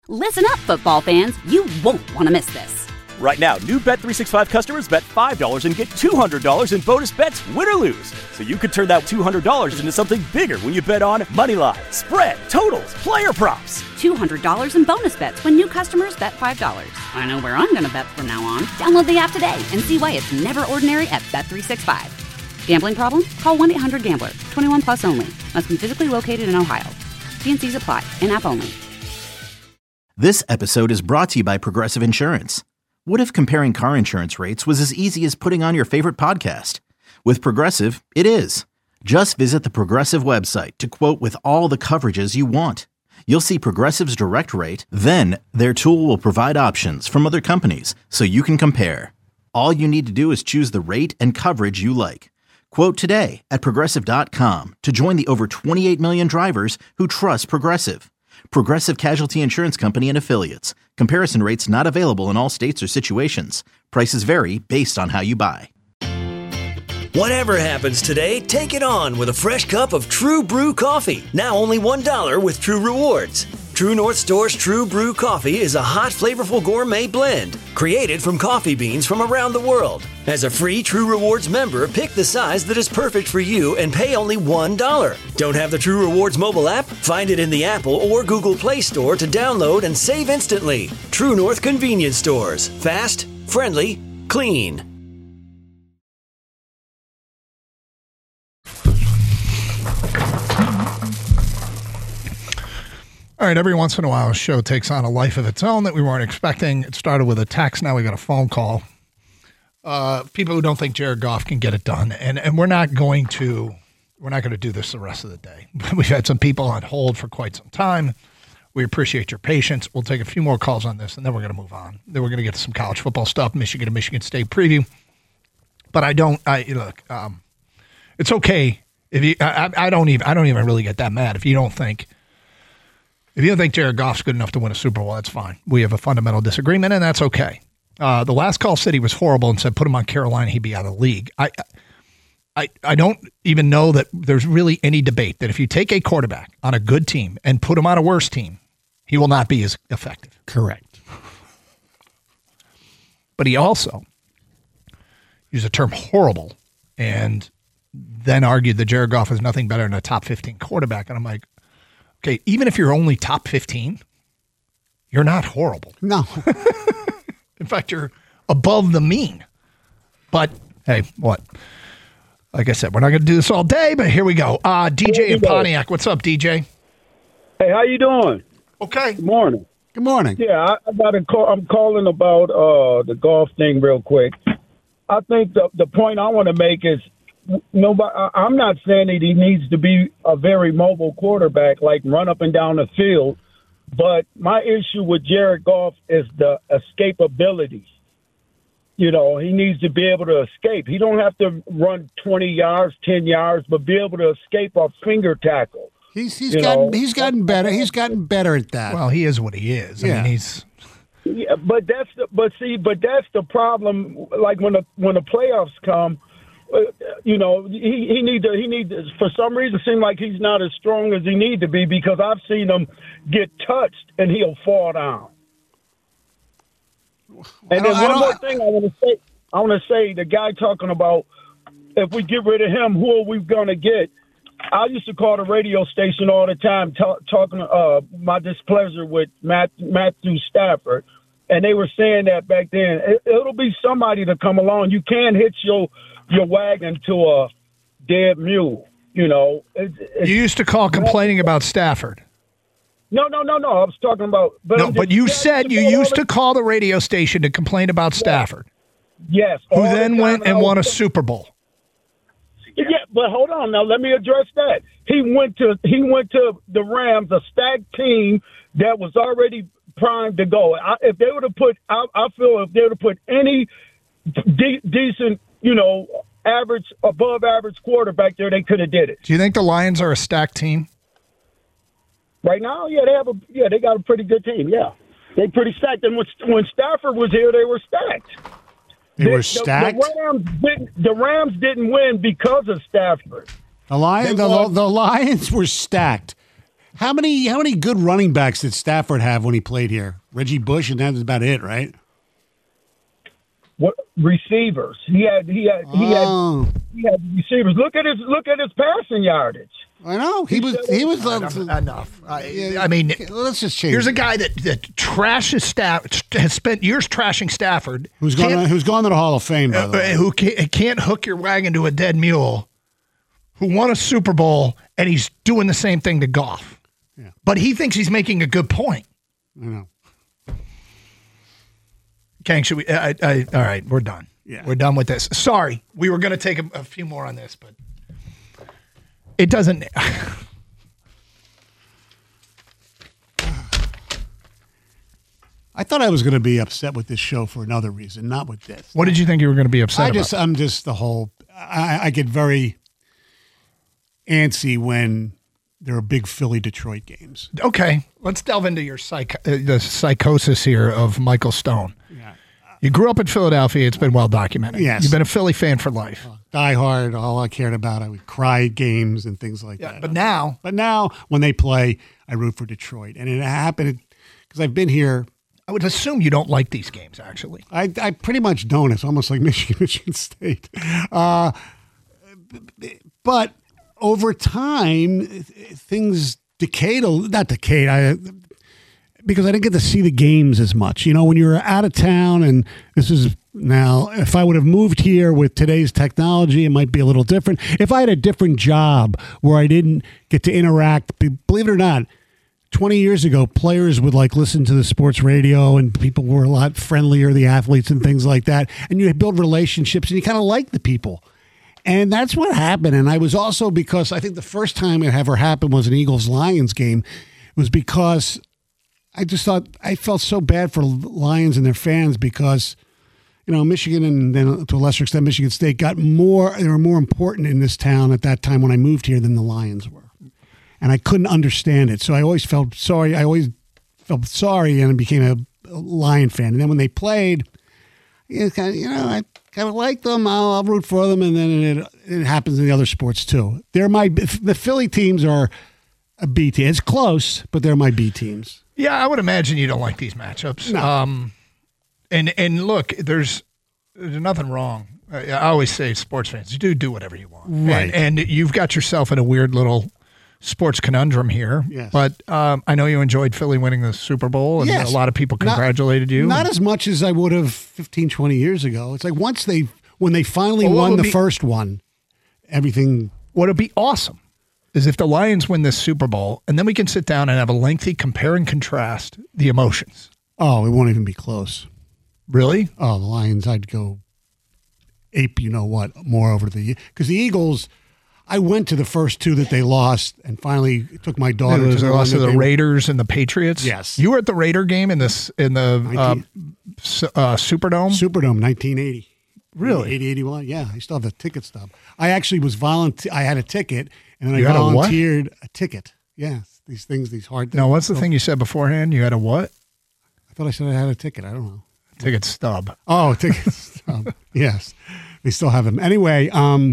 Listen up, football fans. You won't want to miss this. Right now, new Bet365 customers bet $5 and get $200 in bonus bets, win or lose. So you could turn that $200 into something bigger when you bet on moneyline, spread, totals, player props. $200 in bonus bets when new customers bet $5. I know where I'm going to bet from now on. Download the app today and see why it's never ordinary at Bet365. Gambling problem? Call 1-800-GAMBLER. 21 plus only. Must be physically located in Ohio. T&Cs apply. In-app only. This episode is brought to you by Progressive Insurance. What if comparing car insurance rates was as easy as putting on your favorite podcast? With Progressive, it is. Just visit the Progressive website to quote with all the coverages you want. You'll see Progressive's direct rate, then their tool will provide options from other companies so you can compare. All you need to do is choose the rate and coverage you like. Quote today at Progressive.com to join the over 28 million drivers who trust Progressive. Progressive Casualty Insurance Company and Affiliates. Comparison rates not available in all states or situations. Prices vary based on how you buy. Whatever happens today, take it on with a fresh cup of True Brew coffee. Now only $1 with True Rewards. True North Store's True Brew coffee is a hot, flavorful gourmet blend created from coffee beans from around the world. As a free True Rewards member, pick the size that is perfect for you and pay only $1. Don't have the True Rewards mobile app? Find it in the Apple or Google Play Store to download and save instantly. True North Convenience Stores. Fast, friendly, clean. All right, every once in a while, a show takes on a life of its own that we weren't expecting. It started with a text. Now we got a phone call. People who don't think Jared Goff can get it done, and we're not going to do this the rest of the day. We've had some people on hold for quite some time. We appreciate your patience. We'll take a few more calls on this, and then we're going to move on. Then we're going to get to some college football stuff, Michigan and Michigan State preview. But it's okay if you. I don't even really get that mad if you don't think. If you don't think Jared Goff's good enough to win a Super Bowl, that's fine. We have a fundamental disagreement, and that's okay. The last call said he was horrible and said put him on Carolina, he'd be out of the league. I don't even know that there's really any debate that if you take a quarterback on a good team and put him on a worse team, he will not be as effective. Correct. But he also used the term horrible and then argued that Jared Goff is nothing better than a top 15 quarterback. And I'm like, okay, even if you're only top 15, you're not horrible. No. In fact, you're above the mean. But, hey, what? Like I said, we're not going to do this all day, but here we go. DJ in Pontiac. What's up, DJ? Hey, how you doing? Okay. Good morning. Good morning. Yeah, I got a call. I'm calling about the golf thing real quick. I think the point I want to make is nobody. I'm not saying that he needs to be a very mobile quarterback, like run up and down the field. But my issue with Jared Goff is the escapability. You know, he needs to be able to escape. He don't have to run 20 yards, 10 yards, but be able to escape a finger tackle. He's gotten better. He's gotten better at that. Well, he is what he is. Yeah. I mean, he's. Yeah, but that's the problem. Like when the playoffs come, you know, he need to, for some reason, seem like he's not as strong as he need to be, because I've seen him get touched and he'll fall down. And then one more thing I want to say, the guy talking about if we get rid of him, who are we going to get? I used to call the radio station all the time talking my displeasure with Matthew Stafford, and they were saying that back then. It'll be somebody to come along. You can't hitch your wagon to a dead mule, you know. You used to call complaining about Stafford. No. I was talking about. But you said you used to call the radio station to complain about Stafford. Yes. Who then went and won a Super Bowl. Yeah, but hold on now. Let me address that. He went to the Rams, a stacked team that was already primed to go. If they would have put, I feel if they would have put any decent, you know, average, above average quarterback there, they could have did it. Do you think the Lions are a stacked team? Right now, they got a pretty good team. Yeah, they pretty stacked. And when Stafford was here, they were stacked. They were stacked. The Rams didn't win because of Stafford. The Lions were stacked. How many good running backs did Stafford have when he played here? Reggie Bush, and that's about it, right? What receivers? He had receivers. Look at his passing yardage. I know he was enough. I mean, let's just change. Here's a guy that trashes has spent years trashing Stafford, who's gone to the Hall of Fame, by the way. Who can't hook your wagon to a dead mule, who won a Super Bowl, and he's doing the same thing to Goff. Yeah. But he thinks he's making a good point. I know. Kang, should we? All right, we're done. Yeah. We're done with this. Sorry, we were going to take a few more on this, but it doesn't. I thought I was going to be upset with this show for another reason, not with this. What did you think you were going to be upset about? I'm just the whole. I get very antsy when there are big Philly-Detroit games. Okay, let's delve into your the psychosis here of Michael Stone. Yeah. You grew up in Philadelphia. It's been well documented. Yes. You've been a Philly fan for life. Die hard. All I cared about. I would cry at games and things like that. But now, when they play, I root for Detroit, and it happened because I've been here. I would assume you don't like these games. Actually, I pretty much don't. It's almost like Michigan State. But over time, things decayed. Not decayed. Because I didn't get to see the games as much. You know, when you're out of town, and this is now, if I would have moved here with today's technology, it might be a little different. If I had a different job where I didn't get to interact, believe it or not, 20 years ago, players would listen to the sports radio, and people were a lot friendlier, the athletes and things like that. And you build relationships, and you kind of like the people. And that's what happened. And I was also, because I think the first time it ever happened was an Eagles-Lions game, was because I just thought I felt so bad for Lions and their fans because, Michigan and then to a lesser extent Michigan State they were more important in this town at that time when I moved here than the Lions were. And I couldn't understand it. So I always felt sorry. And I became a Lion fan. And then when they played, I kind of like them. I'll root for them. And then it happens in the other sports too. The Philly teams are a B team. It's close, but they're my B teams. Yeah, I would imagine you don't like these matchups. No. And look, there's nothing wrong. I always say sports fans, you do whatever you want. Right. And you've got yourself in a weird little sports conundrum here. Yes. But I know you enjoyed Philly winning the Super Bowl, and yes. A lot of people congratulated you. Not as much as I would have 15, 20 years ago. It's like when they finally won the first one, everything. What would be awesome is if the Lions win this Super Bowl, and then we can sit down and have a lengthy compare and contrast the emotions. Oh, it won't even be close. Really? Oh, the Lions, I'd go ape, more over because the Eagles, I went to the first two that they lost and finally took my daughter to the loss to the Raiders and the Patriots. Yes. You were at the Raider game in the Superdome? Superdome, 1980. Really? 80, 81. Yeah, I still have the ticket stub. I actually was I had a ticket, and then You I had a what? volunteered a ticket. Yeah, these hard things. Now, what's the thing you said beforehand? You had a what? I thought I said I had a ticket. I don't know. Ticket stub. Oh, ticket stub. Yes. They still have them. Anyway,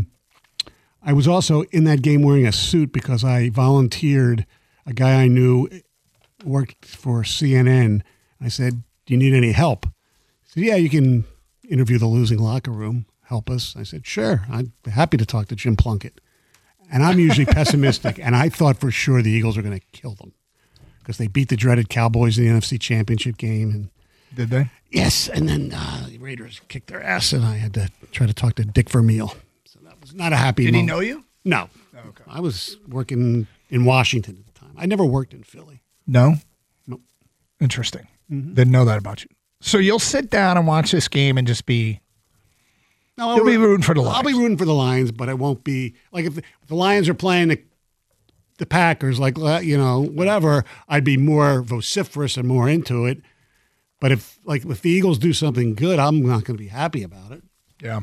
I was also in that game wearing a suit because I volunteered. A guy I knew worked for CNN. I said, "Do you need any help?" He said, "Yeah, you can interview the losing locker room. Help us." I said, "Sure. I'd be happy to talk to Jim Plunkett." And I'm usually pessimistic, and I thought for sure the Eagles were going to kill them because they beat the dreaded Cowboys in the NFC Championship game. And did they? Yes, and then the Raiders kicked their ass, and I had to try to talk to Dick Vermeil. So that was not a happy moment. Did he know you? No. Oh, okay. I was working in Washington at the time. I never worked in Philly. No? Nope. Interesting. Mm-hmm. Didn't know that about you. So you'll sit down and watch this game and just be... No, you'll be rooting for the Lions. I'll be rooting for the Lions, but I won't be... Like, if the Lions are playing the Packers, whatever, I'd be more vociferous and more into it. But if the Eagles do something good, I'm not going to be happy about it. Yeah.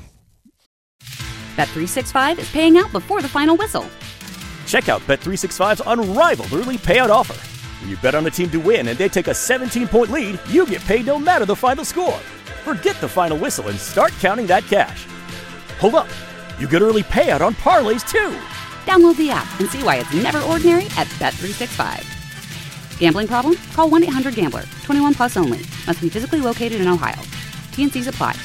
Bet365 is paying out before the final whistle. Check out Bet365's unrivaled early payout offer. When you bet on a team to win and they take a 17-point lead, you get paid no matter the final score. Forget the final whistle and start counting that cash. Hold up. You get early payout on parlays, too. Download the app and see why it's never ordinary at Bet365. Gambling problem? Call 1-800-GAMBLER. 21 plus only. Must be physically located in Ohio. T&Cs apply.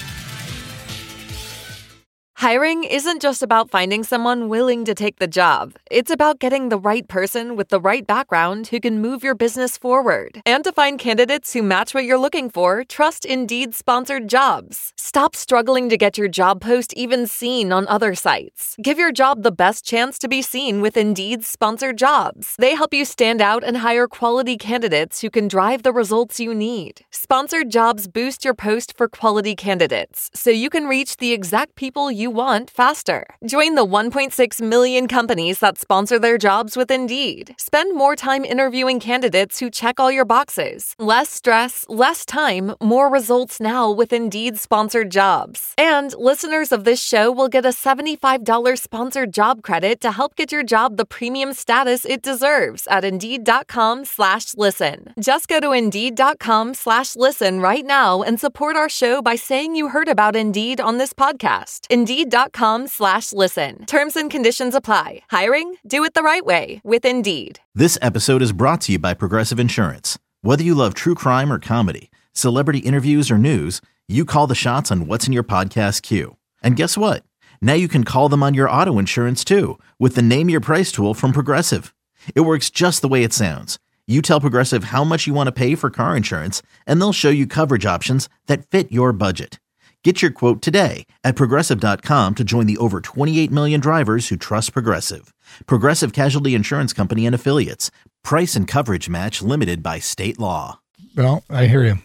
Hiring isn't just about finding someone willing to take the job. It's about getting the right person with the right background who can move your business forward. And to find candidates who match what you're looking for, trust Indeed-sponsored jobs. Stop struggling to get your job post even seen on other sites. Give your job the best chance to be seen with Indeed-sponsored jobs. They help you stand out and hire quality candidates who can drive the results you need. Sponsored jobs boost your post for quality candidates, so you can reach the exact people you want faster. Join the 1.6 million companies that sponsor their jobs with Indeed. Spend more time interviewing candidates who check all your boxes. Less stress, less time, more results now with Indeed-sponsored jobs. And listeners of this show will get a $75 sponsored job credit to help get your job the premium status it deserves at Indeed.com/listen. Just go to Indeed.com/listen right now and support our show by saying you heard about Indeed on this podcast. Indeed.com/listen. Terms and conditions apply. Hiring? Do it the right way with Indeed. This episode is brought to you by Progressive Insurance. Whether you love true crime or comedy, celebrity interviews or news, you call the shots on what's in your podcast queue. And guess what? Now you can call them on your auto insurance too with the Name Your Price tool from Progressive. It works just the way it sounds. You tell Progressive how much you want to pay for car insurance, and they'll show you coverage options that fit your budget. Get your quote today at Progressive.com to join the over 28 million drivers who trust Progressive. Progressive Casualty Insurance Company and Affiliates. Price and coverage match limited by state law. Well, I hear you.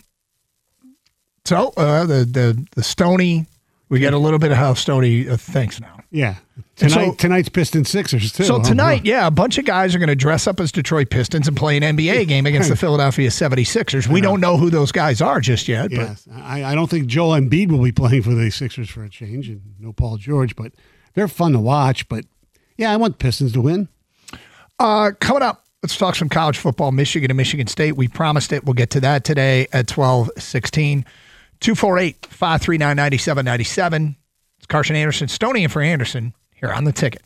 So, the Stoney, we get a little bit of how Stoney thinks now. Yeah. Tonight's Pistons Sixers, too. So tonight, a bunch of guys are going to dress up as Detroit Pistons and play an NBA game against the Philadelphia 76ers. We don't know who those guys are just yet. Yes. But I don't think Joel Embiid will be playing for the Sixers for a change, and no Paul George, but they're fun to watch. But, yeah, I want Pistons to win. Coming up, let's talk some college football, Michigan and Michigan State. We promised it. We'll get to that today at 12:16. 248-539-9797. It's Carson Anderson, Stoney and for Anderson here on The Ticket.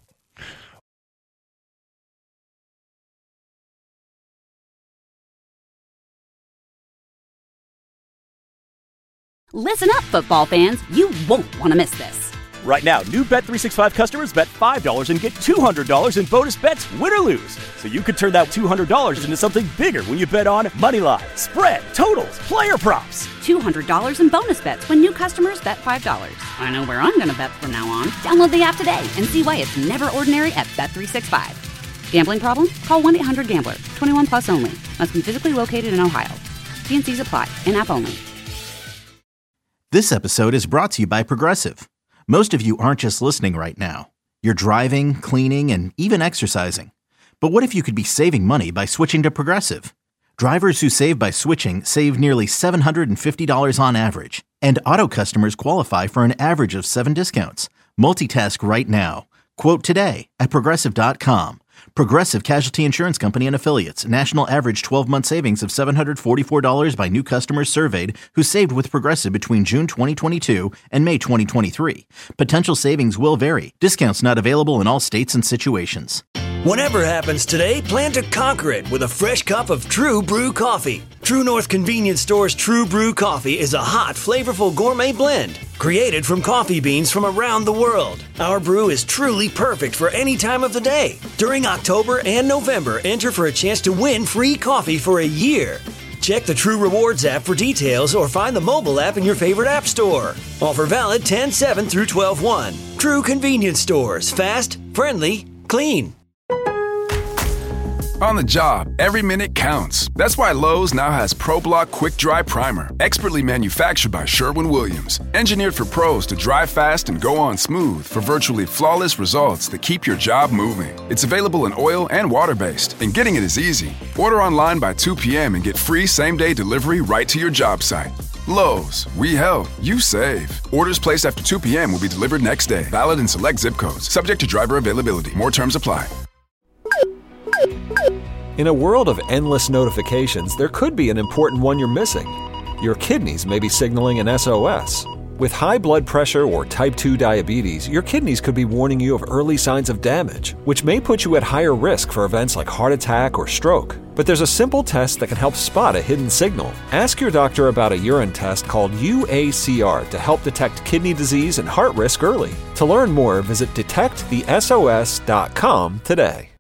Listen up, football fans. You won't want to miss this. Right now, new Bet365 customers bet $5 and get $200 in bonus bets, win or lose. So you could turn that $200 into something bigger when you bet on Moneyline, spread, totals, player props. $200 in bonus bets when new customers bet $5. I know where I'm going to bet from now on. Download the app today and see why it's never ordinary at Bet365. Gambling problem? Call 1-800-GAMBLER. 21 plus only. Must be physically located in Ohio. T&Cs apply. In-app only. This episode is brought to you by Progressive. Most of you aren't just listening right now. You're driving, cleaning, and even exercising. But what if you could be saving money by switching to Progressive? Drivers who save by switching save nearly $750 on average. And auto customers qualify for an average of 7 discounts. Multitask right now. Quote today at Progressive.com. Progressive Casualty Insurance Company and Affiliates. National average 12-month savings of $744 by new customers surveyed who saved with Progressive between June 2022 and May 2023. Potential savings will vary. Discounts not available in all states and situations. Whatever happens today, plan to conquer it with a fresh cup of True Brew coffee. True North Convenience Store's True Brew coffee is a hot, flavorful gourmet blend created from coffee beans from around the world. Our brew is truly perfect for any time of the day. During October and November, enter for a chance to win free coffee for a year. Check the True Rewards app for details or find the mobile app in your favorite app store. Offer valid 10/7 through 12/1. True Convenience Stores. Fast, friendly, clean. On the job, every minute counts. That's why Lowe's now has ProBlock Quick Dry Primer, expertly manufactured by Sherwin-Williams. Engineered for pros to dry fast and go on smooth for virtually flawless results that keep your job moving. It's available in oil and water-based, and getting it is easy. Order online by 2 p.m. and get free same-day delivery right to your job site. Lowe's, we help, you save. Orders placed after 2 p.m. will be delivered next day. Valid in select zip codes. Subject to driver availability. More terms apply. In a world of endless notifications, there could be an important one you're missing. Your kidneys may be signaling an SOS. With high blood pressure or type 2 diabetes, your kidneys could be warning you of early signs of damage, which may put you at higher risk for events like heart attack or stroke. But there's a simple test that can help spot a hidden signal. Ask your doctor about a urine test called UACR to help detect kidney disease and heart risk early. To learn more, visit detectthesos.com today.